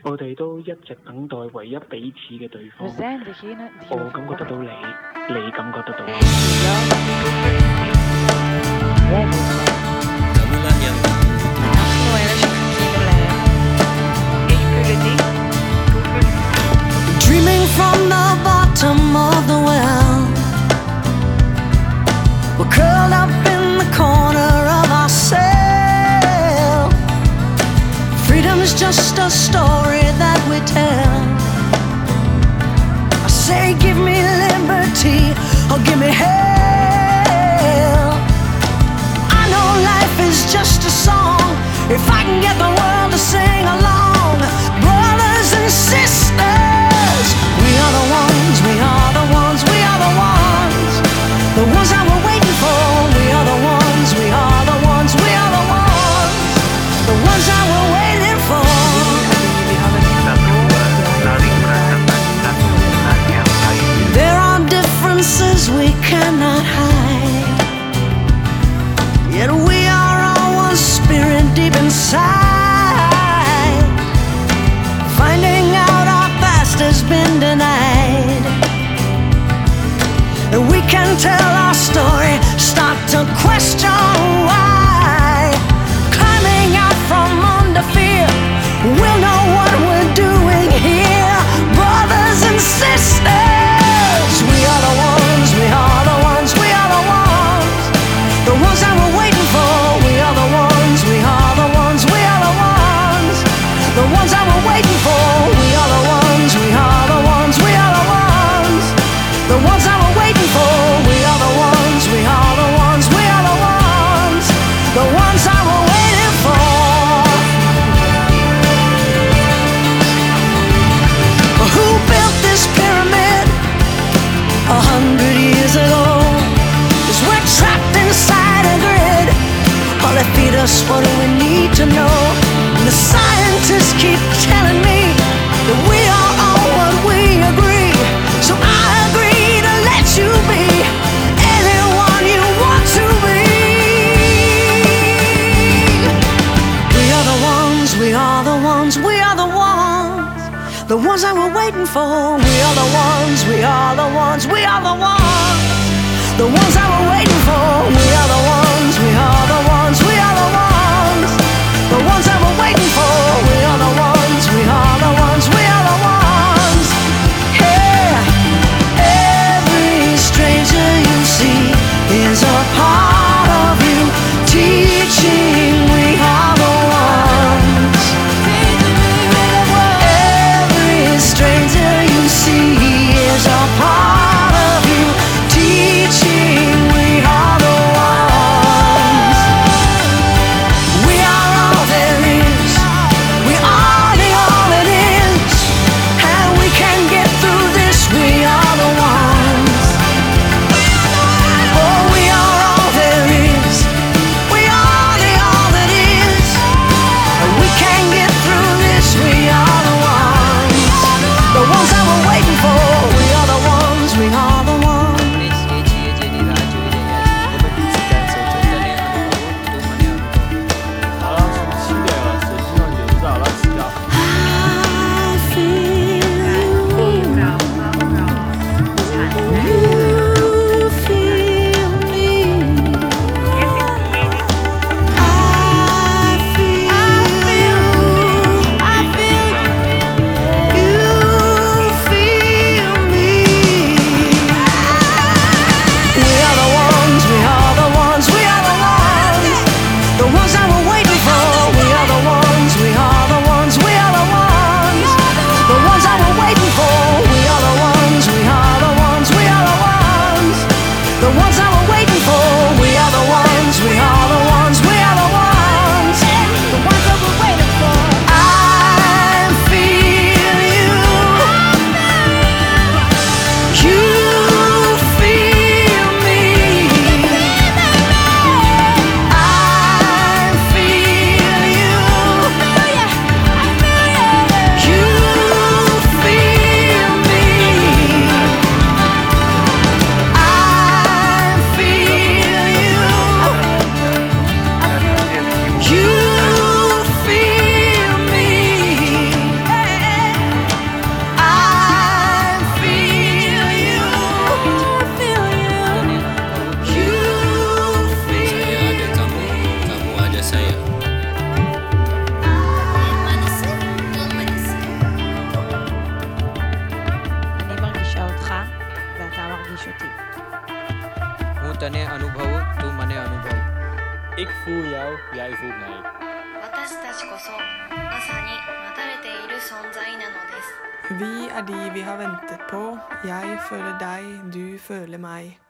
我哋都一直等待唯一彼此嘅對方。我感覺得到你，你感覺得到我。 Dreaming from the bottom of the well, we're curled up in the corner of our cell. Freedom's just a story that we tell. I say give me liberty or give me hell. I know life is just a song if I can get the world to sing along. Brothers and sisters, we are the ones, we are the ones, we are the ones, the ones that we're waiting for. We are the ones, we are the ones, we are the ones, the ones that we're waiting for. There are differences we cannot hide, yet we are all one spirit deep inside. Finding out our past has been denied, and we can tell our story, start to question why. Climbing out from under fear, we'll know what we're doing here. Brothers and sisters, we are the ones, we are the ones, we are the ones, the ones that we're waiting for. We are the ones, we are the ones, we are the ones, the ones that we're waiting for. We are the ones, we are the ones, we are the ones, the ones that we're waiting for. We are the ones, we are the ones, we are the ones, the ones that we're waiting for. Who built this pyramid 100 years ago? 'Cause we're trapped inside a grid. All they feed us, what do we need to know? And the scientists keep telling me that we are all what we agree. So I agree to let you be anyone you want to be. We are the ones, we are the ones, we are the ones, the ones that we're waiting for. We are the ones, we are the ones, we are the ones, the ones that we're waiting for. We are the ones, we are the ones, we are the ones, the ones that we're waiting for. We are the ones, we are the ones, we are the ones. Yeah. Every stranger you see is a part of you, teaching we are the ones. Every stranger you see is a part of you, teaching we are the ones. महेश्वती હું તને અનુભવું તું મને અનુભવ Ik voel jou, jij voelt mij. 私たちこそまさに待たれている存在なのです。 Vi är de vi har väntat på. Jag føler dig, du føler mig.